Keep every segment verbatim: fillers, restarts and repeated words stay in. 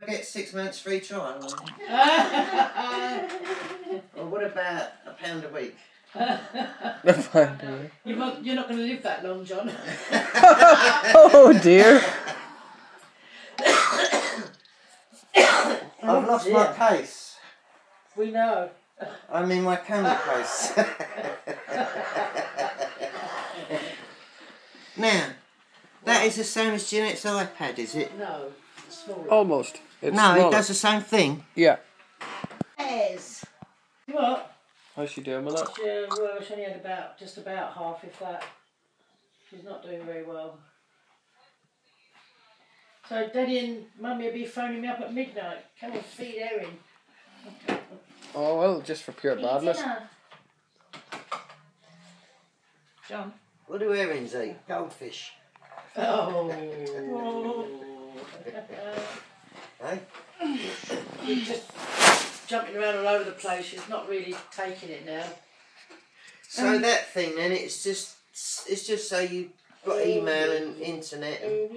get six months free trial? Or what about a pound a week? A pound a week. You're not, you're not going to live that long, John. Oh dear. I've lost dear. my case. We know. I mean my camera case. Now, that is the same as Jeanette's iPad, is it? No, it's smaller. Almost. It's no, smaller. it does the same thing. Yeah. Yes. What? How's she doing with that? She, uh, well, she only had about, just about half, if that. She's not doing very well. So Daddy and Mummy will be phoning me up at midnight. Come and feed Erin. Oh well, just for pure Eat badness. dinner. John. What do herrings eat? Goldfish. Oh. Hey? She's just jumping around all over the place. She's not really taking it now. So Um, that thing then, it's just it's just so you've got email and internet and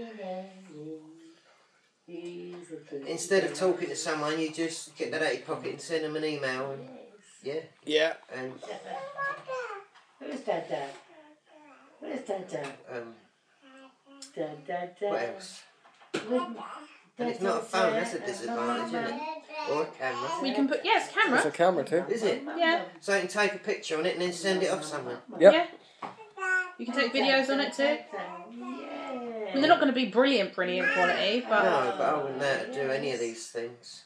instead of talking to someone you just get that out of your pocket and send them an email and yeah. Yeah. And Who's Dad Dad? Where's Dad Dad? um Dad Dad Dad. what else? And it's not a phone, that's a disadvantage, isn't it? Or a camera. We can put, yes, camera. It's a camera too. Is it? Yeah. So you can take a picture on it and then send it off somewhere. Yep. Yeah. You can take videos on it too. I Yeah. mean, they're not going to be brilliant, brilliant quality, but No, but I wouldn't know how to do any of these things.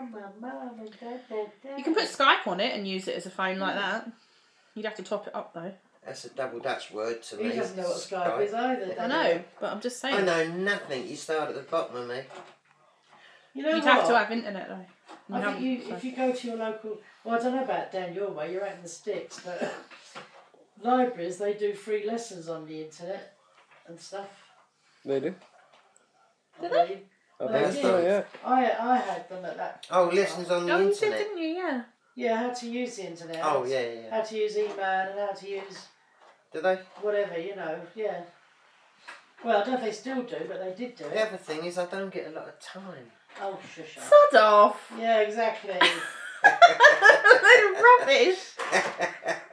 you can put Skype on it and use it as a phone like that. You'd have to top it up though. That's a double Dutch word to me. He doesn't know what Skype is either. I know, but I'm just I saying. know nothing. You start at the bottom of me. You know You'd what? have to have internet though. I You think you, haven't, if so. you go to your local, well, I don't know about down your way, you're out in the sticks, but libraries, they do free lessons on the internet and stuff. They do. I Do they? believe. I Well, think they so, did. yeah. I I had them at that. Oh, lessons on the Oh, you did, internet. didn't you? Yeah. Yeah, how to use the internet. Oh, yeah, yeah, yeah. How to use email and how to use Do they? whatever, you know, yeah. Well, I don't know if they still do, but they did do The it. other thing is I don't get a lot of time. Oh, shush up. Sod off. Yeah, exactly. They're rubbish.